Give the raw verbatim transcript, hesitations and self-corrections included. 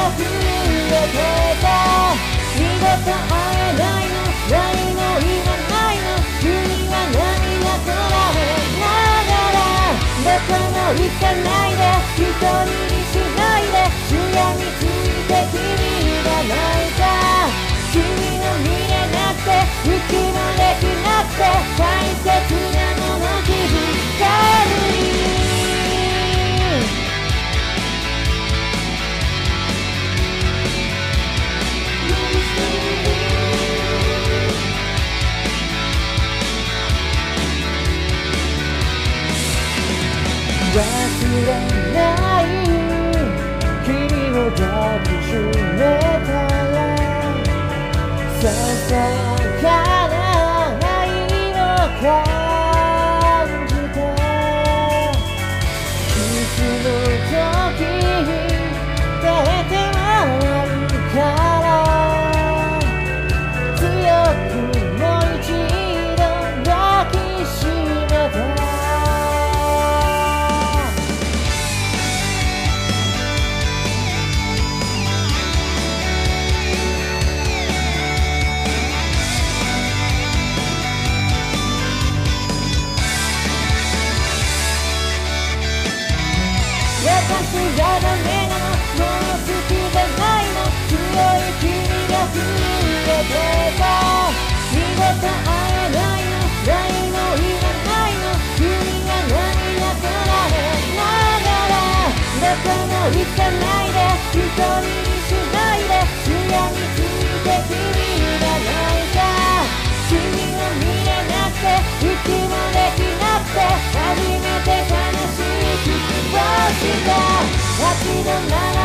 が増えてた。二度と会えないの、何も言わないの、君は涙こらえながらどこも行かないで、一人にしないで、視野について君が泣いた。君の見れなくて息もできなくて、大切なもの気づかずに忘れない君を抱きしめたら、ささやかな愛を感じた。いつの時照れて笑うから強くもう一度抱きしめた。私がダメなの、もう好きじゃないの、強い君が増えてた。二度と会えないの、何も言わないの、君が涙こらえながらどこも行かないで、一人にしないで、視野について君が泣いた。君を見れなくて息もできなくて、初めて悲しい気をした。立ち止まら